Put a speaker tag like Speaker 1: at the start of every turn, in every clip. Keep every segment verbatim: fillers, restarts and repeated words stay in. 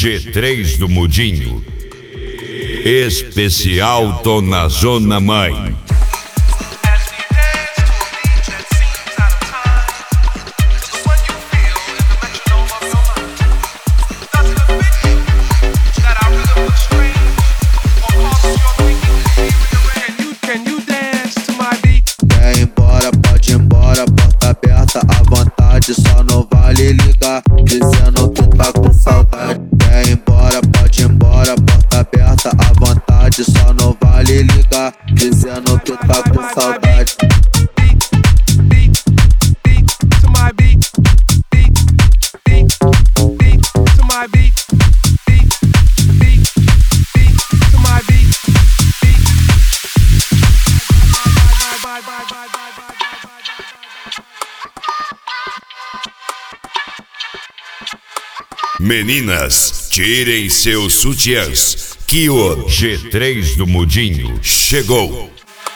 Speaker 1: G três do Mudinho. Especial Tô na Zona Mãe.
Speaker 2: Quer ir embora, pode ir embora, porta aberta à vontade, só não vale ligar, dizendo que tá com saudade. Quer ir embora, pode ir embora, porta aberta à vontade, só não vale ligar, dizendo que tá com saudade.
Speaker 1: Meninas, tirem seus sutiãs, que o G três do Mudinho chegou.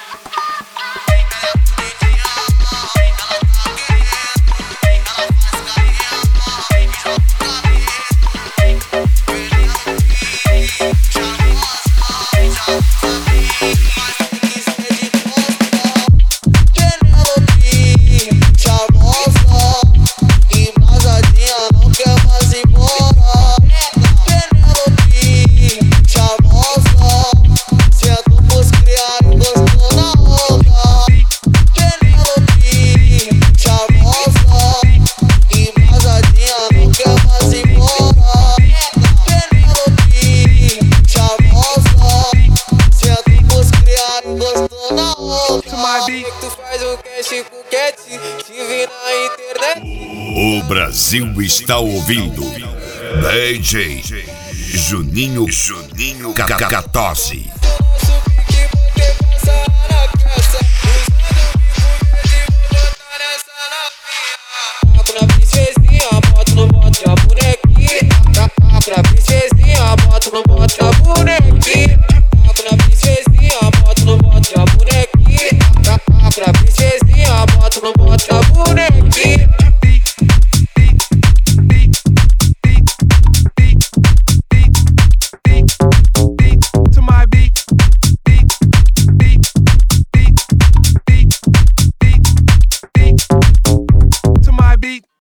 Speaker 1: O Brasil está ouvindo D J Juninho Juninho Cacatosse.